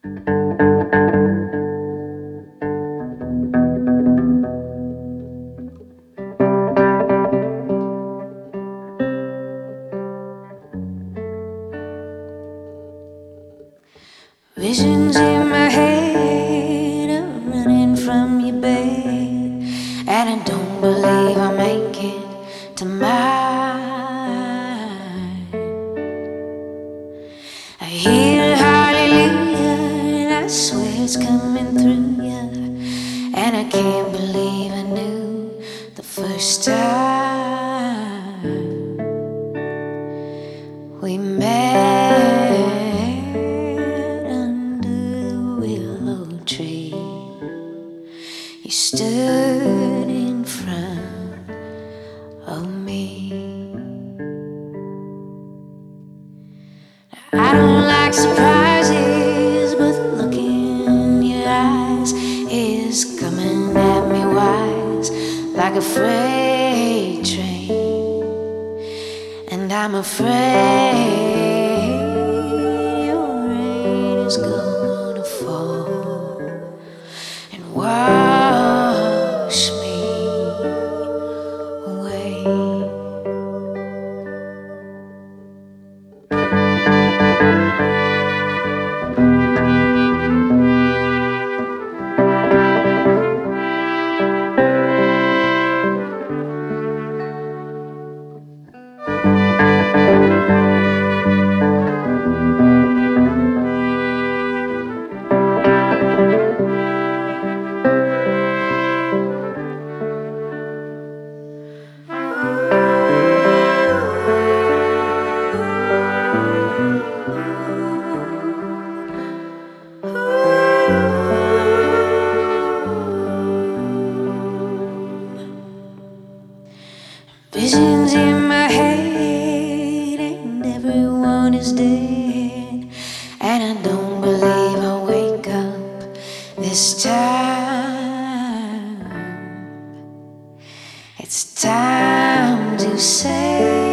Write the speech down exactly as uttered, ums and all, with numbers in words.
Visions in my head are running from your bed, and I don't believe I'll make it to mine. I hear hallelujah, and I swear it's coming through ya, and I can't believe I knew the first time we met under the willow tree. You stood in front of me. I don't like surprises, but the look in your eyes is coming at me wise, like a freight train. And I'm afraid your rain is gonna fall and wash me away. Visions in my head, and everyone is dead, and I don't believe I'll wake up this time. It's time to say